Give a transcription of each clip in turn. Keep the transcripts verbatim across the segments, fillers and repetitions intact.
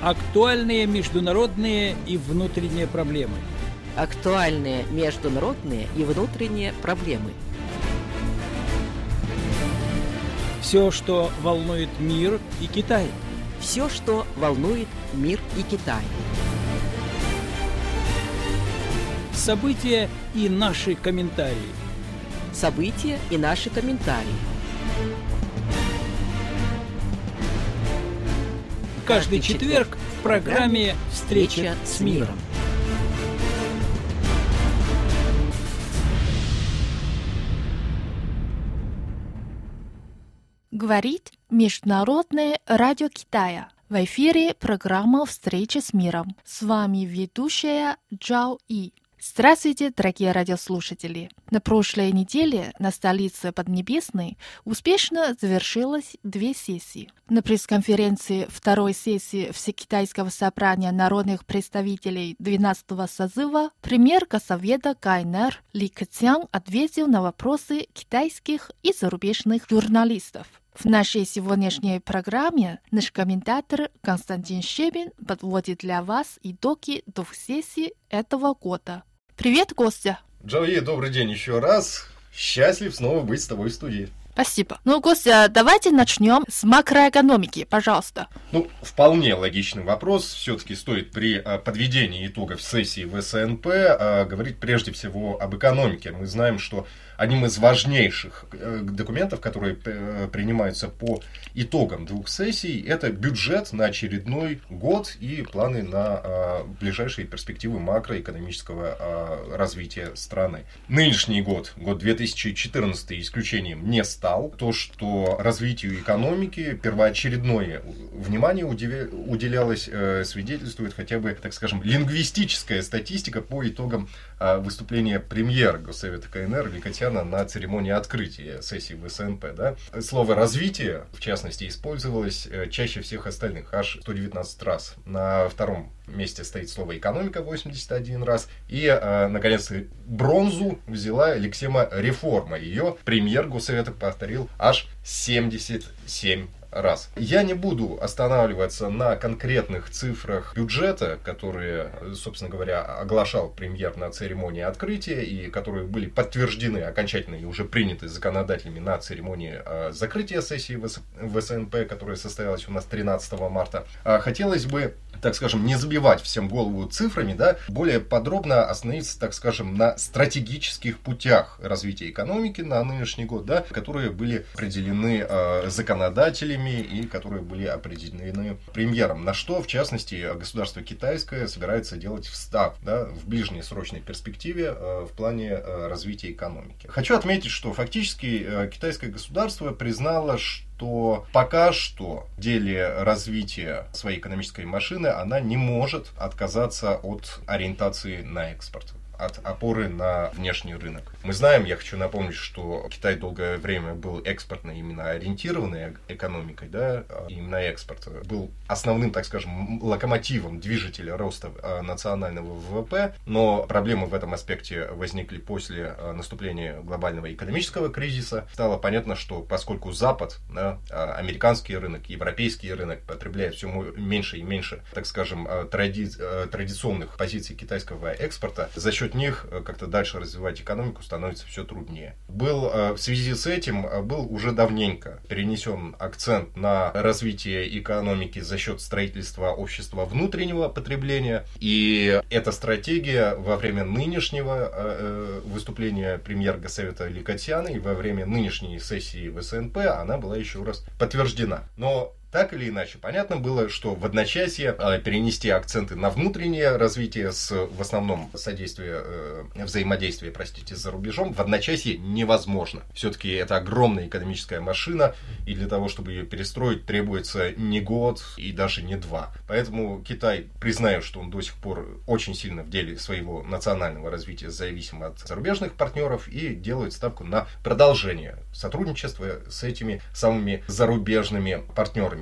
Актуальные международные и внутренние проблемы. Актуальные международные и внутренние проблемы. Все, что волнует мир и Китай. Все, что волнует мир и Китай. События и наши комментарии. События и наши комментарии. Каждый четверг в программе «Встреча с миром». Говорит Международное радио Китая. В эфире программа «Встреча с миром». С вами ведущая Джао И. Здравствуйте, дорогие радиослушатели! На прошлой неделе на столице Поднебесной успешно завершилось две сессии. На пресс-конференции второй сессии Всекитайского собрания народных представителей двенадцатого созыва премьер Госсовета КНР Ли Кэцян ответил на вопросы китайских и зарубежных журналистов. В нашей сегодняшней программе наш комментатор Константин Щебин подводит для вас итоги двух сессий этого года. Привет, Костя! Джои, добрый день еще раз. Счастлив снова быть с тобой в студии. Спасибо. Ну, Костя, давайте начнем с макроэкономики, пожалуйста. Ну, вполне логичный вопрос. Все-таки стоит при подведении итогов сессии в СНП говорить прежде всего об экономике. Мы знаем, что одним из важнейших документов, которые принимаются по итогам двух сессий, это бюджет на очередной год и планы на ближайшие перспективы макроэкономического развития страны. Нынешний год, год две тысячи четырнадцатый, исключением не стал. То, что развитию экономики первоочередное внимание уделялось, свидетельствует хотя бы, так скажем, лингвистическая статистика по итогам выступления премьера Госсовета КНР Ли Кэцяна на церемонии открытия сессии в СНП. Да? Слово «развитие», в частности, использовалось чаще всех остальных, аж сто девятнадцать раз. На втором месте стоит слово «экономика» восемьдесят один раз. И, наконец, бронзу взяла лексема «реформа». Ее премьер Госсовета повторил аж семьдесят семь раз. Я не буду останавливаться на конкретных цифрах бюджета, которые, собственно говоря, оглашал премьер на церемонии открытия и которые были подтверждены окончательно и уже приняты законодателями на церемонии закрытия сессии в СНП, которая состоялась у нас тринадцатого марта. Хотелось бы, так скажем, не забивать всем голову цифрами, да, более подробно остановиться, так скажем, на стратегических путях развития экономики на нынешний год, да, которые были определены э, законодателями и которые были определены премьером. На что, в частности, государство китайское собирается делать встав, да, в ближней срочной перспективе э, в плане э, развития экономики. Хочу отметить, что фактически э, китайское государство признало, что то пока что в деле развития своей экономической машины она не может отказаться от ориентации на экспорт, от опоры на внешний рынок. Мы знаем, я хочу напомнить, что Китай долгое время был экспортно именно ориентированной экономикой, да, именно экспорт был основным, так скажем, локомотивом движителя роста национального ВВП, но проблемы в этом аспекте возникли после наступления глобального экономического кризиса. Стало понятно, что поскольку Запад, да, американский рынок, европейский рынок потребляет все меньше и меньше, так скажем, тради... традиционных позиций китайского экспорта, за счет них как-то дальше развивать экономику становится все труднее. Был в связи с этим был уже давненько перенесен акцент на развитие экономики за счет строительства общества внутреннего потребления, и эта стратегия во время нынешнего выступления премьера Госсовета Ли Кэцяна и во время нынешней сессии в СНП она была еще раз подтверждена. Но так или иначе, понятно было, что в одночасье э, перенести акценты на внутреннее развитие с, в основном, содействие, э, взаимодействие, простите, за рубежом, в одночасье невозможно. Все-таки это огромная экономическая машина, и для того, чтобы ее перестроить, требуется не год и даже не два. Поэтому Китай, признаю, что он до сих пор очень сильно в деле своего национального развития зависим от зарубежных партнеров и делает ставку на продолжение сотрудничества с этими самыми зарубежными партнерами.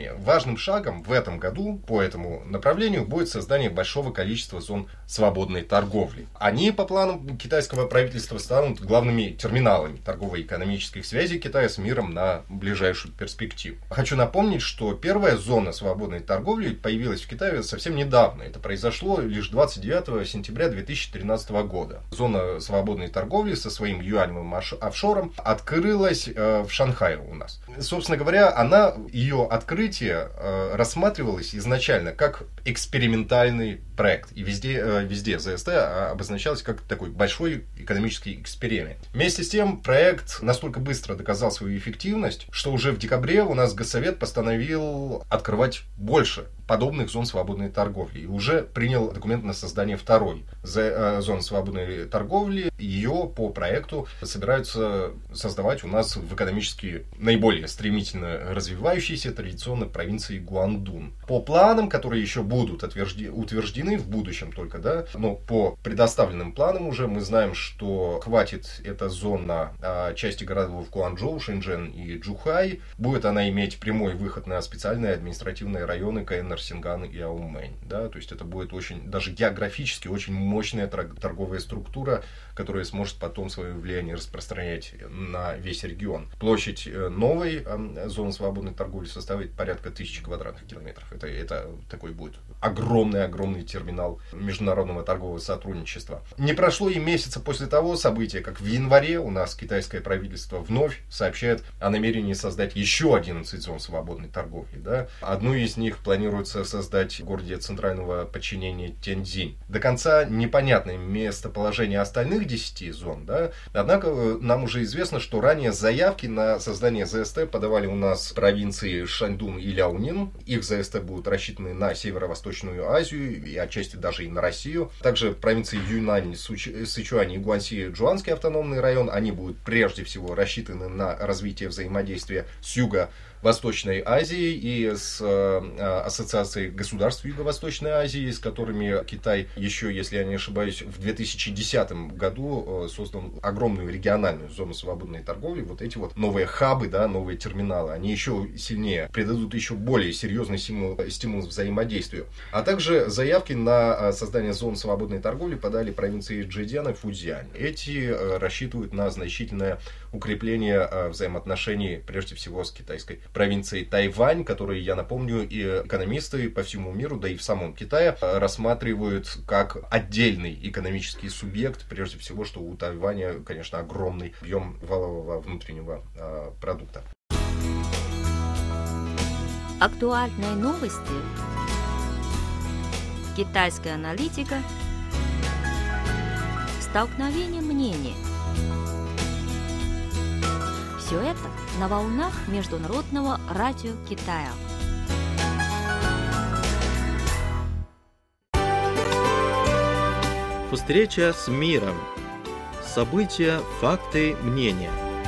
реформе важным шагом в этом году по этому направлению будет создание большого количества зон свободной торговли. Они, по планам китайского правительства, станут главными терминалами торгово-экономических связей Китая с миром на ближайшую перспективу. Хочу напомнить, что первая зона свободной торговли появилась в Китае совсем недавно. Это произошло лишь двадцать девятого сентября две тысячи тринадцатого года. Зона свободной торговли со своим юаневым офшором открылась в Шанхае у нас. Собственно говоря, она, ее открытие рассматривалось изначально как экспериментальный проект. И везде, везде ЗСТ обозначалось как такой большой экономический эксперимент. Вместе с тем, проект настолько быстро доказал свою эффективность, что уже в декабре у нас Госсовет постановил открывать больше подобных зон свободной торговли. И уже принял документ на создание второй зоны свободной торговли. Ее по проекту собираются создавать у нас в экономически наиболее стремительно развивающейся традиционной провинции Гуандун. По планам, которые еще будут утверждены в будущем только, да, но по предоставленным планам уже мы знаем, что хватит эта зона а, части городов Гуанчжоу, Шэньчжэнь и Чжухай. Будет она иметь прямой выход на специальные административные районы КНР Синган и Аумэнь. Да, то есть это будет очень, даже географически очень мощная торговая структура, которая сможет потом свое влияние распространять на весь регион. Площадь новой э, зоны свободной торговли составит порядка тысячи квадратных километров. Это, это такой будет огромный-огромный терминал международного торгового сотрудничества. Не прошло и месяца после того события, как в январе у нас китайское правительство вновь сообщает о намерении создать еще одиннадцать зон свободной торговли. Да? Одну из них планируется создать в городе центрального подчинения Тяньцзинь. До конца непонятное местоположение остальных десяти зон. Да? Однако нам уже известно, что ранее заявки на создание ЗСТ подавали у нас провинции Шаньдун и Ляонин. Их ЗСТ будут рассчитаны на Северо-Восточную Азию и отчасти даже и на Россию. Также провинции Юньнань, Сычуань и Гуанси, Джуанский автономный район, они будут прежде всего рассчитаны на развитие взаимодействия с юго Восточной Азии и с э, Ассоциацией государств Юго-Восточной Азии, с которыми Китай еще, если я не ошибаюсь, в две тысячи десятом году э, создал огромную региональную зону свободной торговли. Вот эти вот новые хабы, да, новые терминалы, они еще сильнее придадут еще более серьезный стимул, стимул взаимодействию. А также заявки на создание зон свободной торговли подали провинции Чжэцзян и Фуцзянь. Эти э, рассчитывают на значительное укрепление э, взаимоотношений, прежде всего, с китайской провинцией Тайвань, которые, я напомню, и экономисты по всему миру, да и в самом Китае рассматривают как отдельный экономический субъект, прежде всего, что у Тайваня, конечно, огромный объем валового внутреннего э, продукта. Актуальные новости. Китайская аналитика. Столкновение мнений. Все это на волнах Международного радио Китая. Встреча с миром. События, факты, мнения.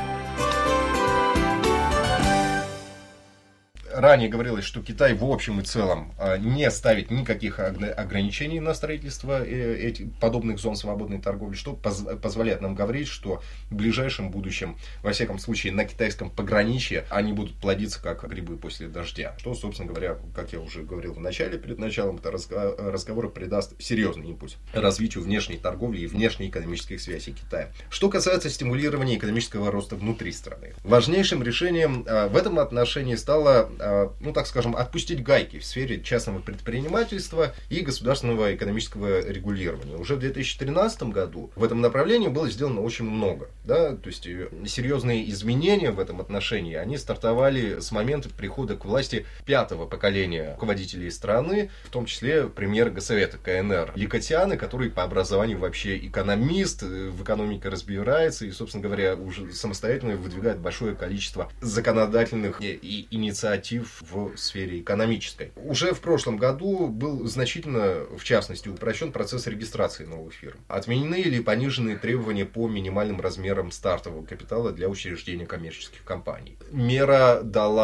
Ранее говорилось, что Китай в общем и целом не ставит никаких ограничений на строительство этих подобных зон свободной торговли, что позволяет нам говорить, что в ближайшем будущем, во всяком случае на китайском пограничье, они будут плодиться как грибы после дождя. Что, собственно говоря, как я уже говорил в начале, перед началом этого разговора, придаст серьезный импульс развитию внешней торговли и внешнеэкономических связей Китая. Что касается стимулирования экономического роста внутри страны, важнейшим решением в этом отношении стало, ну так скажем, отпустить гайки в сфере частного предпринимательства и государственного экономического регулирования. Уже в две тысячи тринадцатом году в этом направлении было сделано очень много. Да? То есть серьезные изменения в этом отношении, они стартовали с момента прихода к власти пятого поколения руководителей страны, в том числе премьера Госсовета КНР Ли Кэтяна, который по образованию вообще экономист, в экономике разбирается и, собственно говоря, уже самостоятельно выдвигает большое количество законодательных и инициатив в сфере экономической. Уже в прошлом году был значительно, в частности, упрощен процесс регистрации новых фирм. Отменены или понижены требования по минимальным размерам стартового капитала для учреждения коммерческих компаний. Мера дала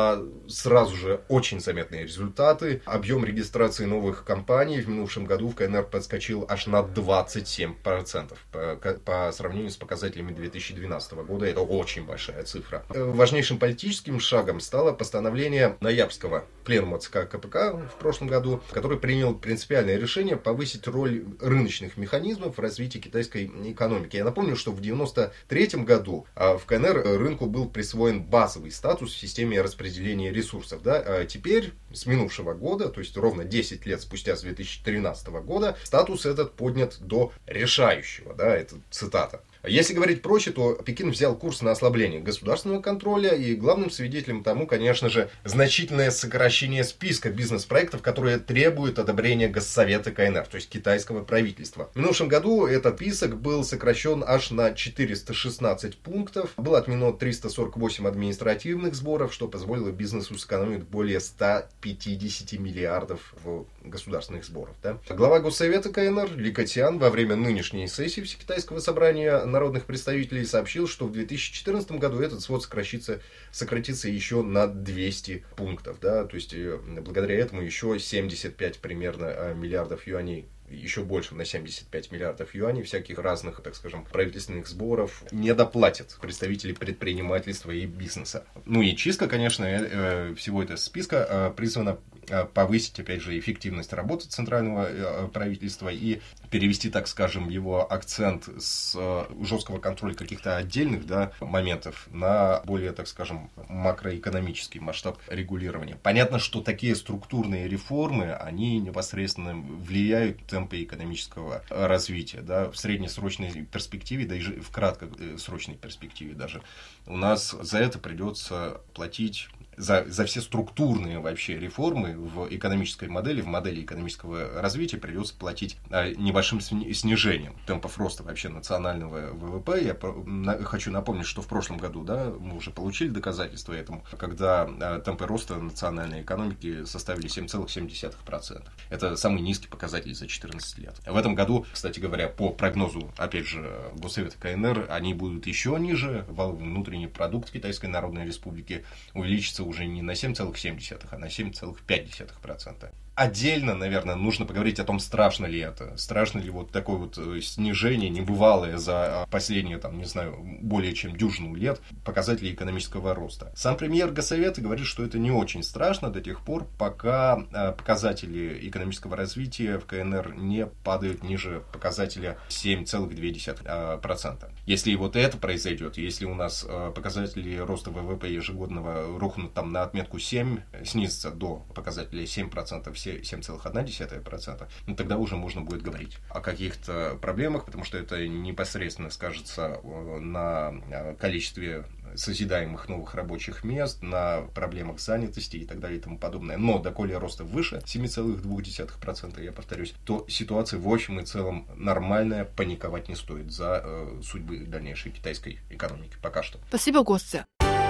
сразу же очень заметные результаты. Объем регистрации новых компаний в минувшем году в КНР подскочил аж на двадцать семь процентов по, по сравнению с показателями две тысячи двенадцатого года. Это очень большая цифра. Важнейшим политическим шагом стало постановление ноябрьского пленума ЦК КПК в прошлом году, который принял принципиальное решение повысить роль рыночных механизмов в развитии китайской экономики. Я напомню, что в девяносто третьем году в КНР рынку был присвоен базовый статус в системе распределения ресурсов. Да? А теперь, с минувшего года, то есть ровно десять лет спустя, с две тысячи тринадцатого года, статус этот поднят до решающего. Да? Это цитата. Если говорить проще, то Пекин взял курс на ослабление государственного контроля, и главным свидетелем тому, конечно же, значительное сокращение списка бизнес-проектов, которые требуют одобрения Госсовета КНР, то есть китайского правительства. В минувшем году этот список был сокращен аж на четыреста шестнадцать пунктов, было отменено триста сорок восемь административных сборов, что позволило бизнесу сэкономить более ста пятидесяти миллиардов в государственных сборов. Да? Глава Госсовета КНР Ли Кэтиан во время нынешней сессии Всекитайского собрания народных представителей сообщил, что в две тысячи четырнадцатом году этот свод сократится, сократится еще на двести пунктов. Да? То есть, благодаря этому еще семьдесят пять примерно миллиардов юаней, еще больше, на семьдесят пять миллиардов юаней всяких разных, так скажем, правительственных сборов не доплатят представители предпринимательства и бизнеса. Ну и чистка, конечно, всего этого списка призвана повысить, опять же, эффективность работы центрального правительства и перевести, так скажем, его акцент с жесткого контроля каких-то отдельных, да, моментов на более, так скажем, макроэкономический масштаб регулирования. Понятно, что такие структурные реформы, они непосредственно влияют на темпы экономического развития. Да, в среднесрочной перспективе, да и в краткосрочной перспективе даже, у нас за это придется платить. За, за все структурные вообще реформы в экономической модели, в модели экономического развития придется платить а, небольшим снижением темпов роста вообще национального ВВП. Я на, хочу напомнить, что в прошлом году, да, мы уже получили доказательства этому, когда а, темпы роста национальной экономики составили семь целых семь десятых процента. Это самый низкий показатель за четырнадцать лет. В этом году, кстати говоря, по прогнозу, опять же, Госсовета КНР, они будут еще ниже. Валовый внутренний продукт Китайской Народной Республики увеличится уже не на семь целых семь десятых, а на семь целых пять десятых процента. Отдельно, наверное, нужно поговорить о том, страшно ли это. Страшно ли вот такое вот снижение, небывалое за последние, там, не знаю, более чем дюжину лет показателей экономического роста. Сам премьер Госсовета говорит, что это не очень страшно до тех пор, пока показатели экономического развития в КНР не падают ниже показателя семь целых две десятых процента. Если вот это произойдет, если у нас показатели роста ВВП ежегодного рухнут там на отметку семь, снизятся до показателя семь процентов, семь целых одна десятая процента, ну, тогда уже можно будет говорить о каких-то проблемах, потому что это непосредственно скажется на количестве созидаемых новых рабочих мест, на проблемах занятости и так далее и тому подобное. Но доколе роста выше семь целых две десятых процента, я повторюсь, то ситуация в общем и целом нормальная, паниковать не стоит за э, судьбы дальнейшей китайской экономики пока что. Спасибо, гости.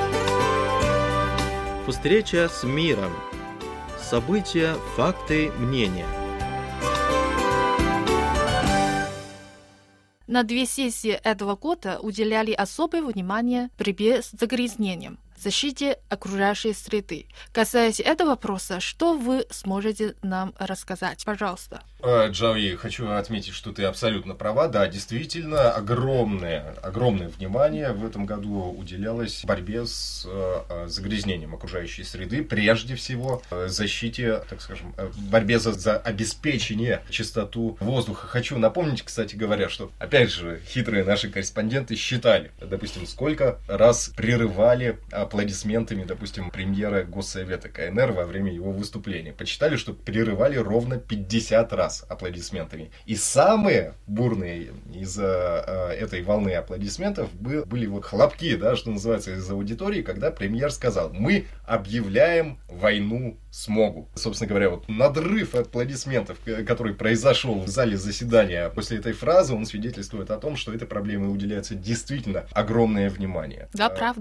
Встреча с миром. События, факты, мнения. На две сессии этого года уделяли особое внимание борьбе с загрязнением, защите окружающей среды. Касаясь этого вопроса, что вы сможете нам рассказать? Пожалуйста. Джаои, хочу отметить, что ты абсолютно права. Да, действительно, огромное, огромное внимание в этом году уделялось борьбе с э, загрязнением окружающей среды. Прежде всего, э, защите, так скажем, э, борьбе за, за обеспечение чистоту воздуха. Хочу напомнить, кстати говоря, что, опять же, хитрые наши корреспонденты считали, допустим, сколько раз прерывали аплодисментами, допустим, премьера Госсовета КНР во время его выступления. Подсчитали, что прерывали ровно пятьдесят раз аплодисментами. И самые бурные из э, этой волны аплодисментов были, были вот хлопки, да, что называется, из аудитории, когда премьер сказал: мы объявляем войну смогу. Собственно говоря, вот надрыв аплодисментов, который произошел в зале заседания после этой фразы, он свидетельствует о том, что этой проблеме уделяется действительно огромное внимание. Да, правда.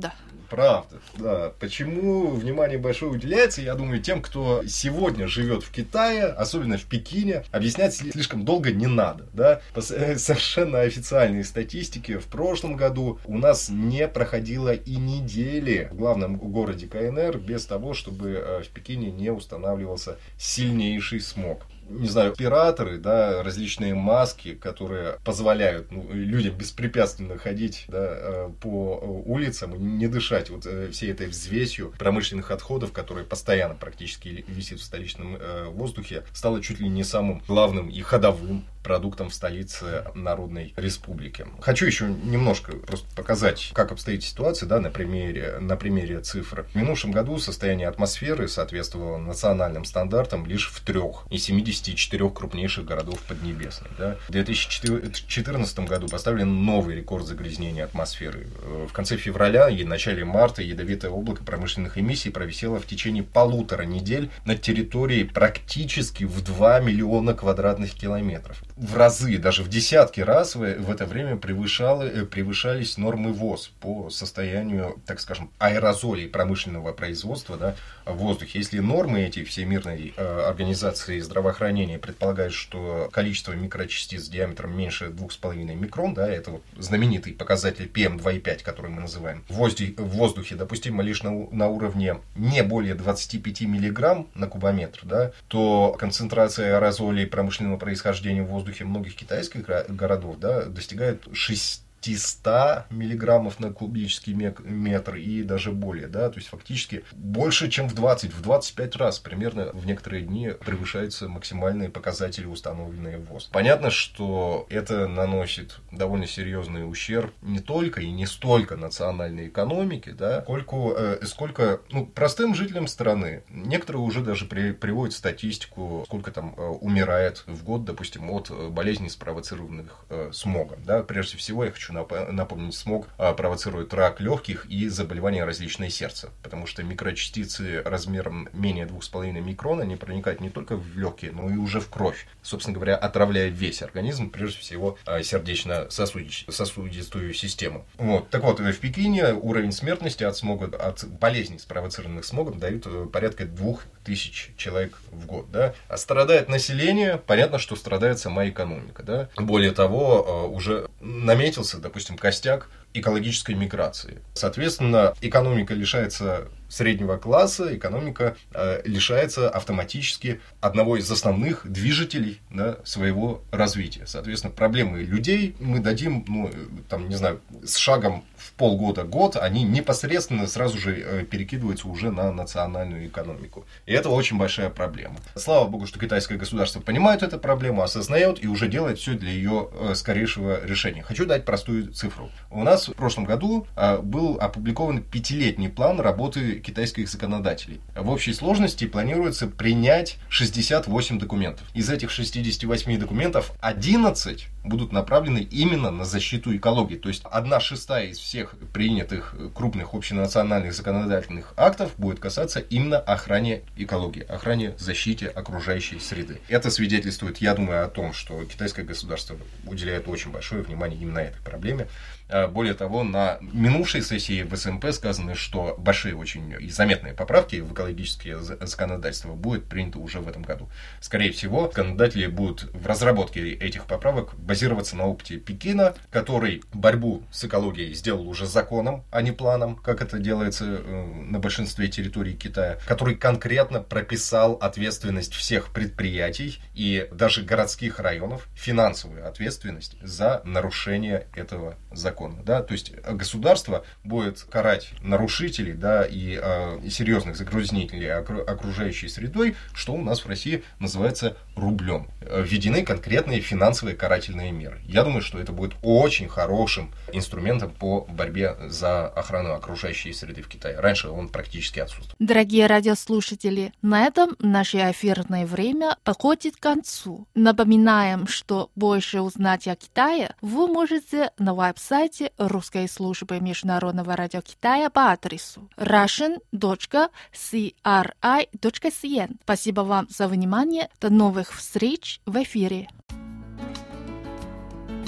правда. Да. Почему внимание большое уделяется, я думаю, тем, кто сегодня живет в Китае, особенно в Пекине, объяснять слишком долго не надо. Да? По совершенно официальной статистике, в прошлом году у нас не проходило и недели в главном городе КНР без того, чтобы в Пекине не устанавливался сильнейший смог. Не знаю, операторы, да, различные маски, которые позволяют ну, людям беспрепятственно ходить да, по улицам и не дышать вот всей этой взвесью промышленных отходов, которые постоянно практически висит в столичном э, воздухе, стало чуть ли не самым главным и ходовым продуктом в столице Народной Республики. Хочу еще немножко просто показать, как обстоит ситуация, да, на примере, на примере цифр. В минувшем году состояние атмосферы соответствовало национальным стандартам лишь в трех из семидесяти четырёх крупнейших городов Поднебесной. Да. В две тысячи четырнадцатом году поставлен новый рекорд загрязнения атмосферы. В конце февраля и начале марта ядовитое облако промышленных эмиссий провисело в течение полутора недель на территории практически в два миллиона квадратных километров. В разы, даже в десятки раз в, в это время превышало, превышались нормы ВОЗ по состоянию, так скажем, аэрозолей промышленного производства да, в воздухе. Если нормы эти Всемирной э, организации здравоохранения предполагают, что количество микрочастиц диаметром меньше двух с половиной микрон, да, это вот знаменитый показатель пи эм два и пять, который мы называем, в воздухе, в воздухе допустимо лишь на, на уровне не более двадцати пяти миллиграмм на кубометр, да, то концентрация аэрозолей промышленного происхождения в воздухе многих китайских городов да, достигает шестисот миллиграммов на кубический метр и даже более. Да, то есть фактически больше, чем в двадцать, в двадцать пять раз примерно в некоторые дни превышаются максимальные показатели, установленные в ВОЗ. Понятно, что это наносит довольно серьезный ущерб не только и не столько национальной экономике, да, сколько, э, сколько ну, простым жителям страны. Некоторые уже даже при, приводят статистику, сколько там э, умирает в год, допустим, от болезней, спровоцированных э, смогом. Да. Прежде всего, я хочу напомнить, смог провоцирует рак легких и заболевания различные сердца, потому что микрочастицы размером менее двух с половиной микрона не проникают не только в легкие, но и уже в кровь, собственно говоря, отравляя весь организм, прежде всего сердечно-сосудистую систему. Вот. Так вот, в Пекине уровень смертности от смога, от болезней, спровоцированных смогом, дают порядка двух тысяч человек в год. Да? А страдает население, понятно, что страдает сама экономика. Да? Более того, уже наметился, допустим, костяк экологической миграции. Соответственно, экономика лишается среднего класса, экономика э, лишается автоматически одного из основных движителей да, своего развития. Соответственно, проблемы людей мы дадим, ну, там, не знаю, с шагом в полгода-год, они непосредственно сразу же э, перекидываются уже на национальную экономику. И это очень большая проблема. Слава богу, что китайское государство понимает эту проблему, осознает и уже делает все для ее э, скорейшего решения. Хочу дать простую цифру. У нас в прошлом году э, был опубликован пятилетний план работы китайских законодателей. В общей сложности планируется принять шестьдесят восемь документов. Из этих шестидесяти восьми документов одиннадцать будут направлены именно на защиту экологии. То есть одна шестая из всех принятых крупных общенациональных законодательных актов будет касаться именно охраны экологии, охране защите окружающей среды. Это свидетельствует, я думаю, о том, что китайское государство уделяет очень большое внимание именно этой проблеме. Более того, на минувшей сессии в эс эм пэ сказано, что большие очень и заметные поправки в экологические законодательства будут приняты уже в этом году. Скорее всего, законодатели будут в разработке этих поправок базироваться на опыте Пекина, который борьбу с экологией сделал уже законом, а не планом, как это делается на большинстве территорий Китая, который конкретно прописал ответственность всех предприятий и даже городских районов, финансовую ответственность за нарушение этого закона. Да? То есть государство будет карать нарушителей да, и, э, и серьезных загрязнителей окружающей средой, что у нас в России называется рублем. Введены конкретные финансовые карательные меры. Я думаю, что это будет очень хорошим инструментом по борьбе за охрану окружающей среды в Китае. Раньше он практически отсутствовал. Дорогие радиослушатели, на этом наше эфирное время подходит к концу. Напоминаем, что больше узнать о Китае вы можете на веб-сайте русской службы Международного радио Китая по адресу russian точка си ар ай точка си эн. Спасибо вам за внимание. До новых встреч в эфире.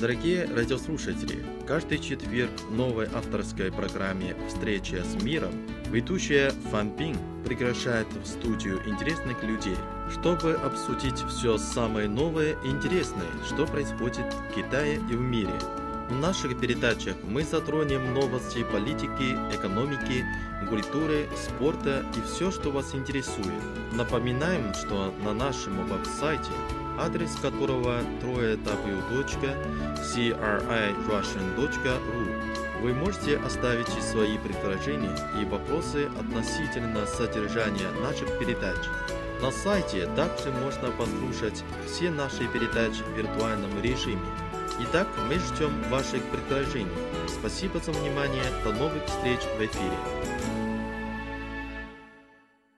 Дорогие радиослушатели, каждый четверг в новой авторской программе «Встреча с миром» ведущая Фан Бин приглашает в студию интересных людей, чтобы обсудить все самое новое и интересное, что происходит в Китае и в мире. В наших передачах мы затронем новости политики, экономики, культуры, спорта и все, что вас интересует. Напоминаем, что на нашем веб-сайте, адрес которого дабл ю дабл ю дабл ю точка си ар ай russian точка ру, вы можете оставить свои предложения и вопросы относительно содержания наших передач. На сайте также можно послушать все наши передачи в виртуальном режиме. Итак, мы ждем ваших предложений. Спасибо за внимание. До новых встреч в эфире.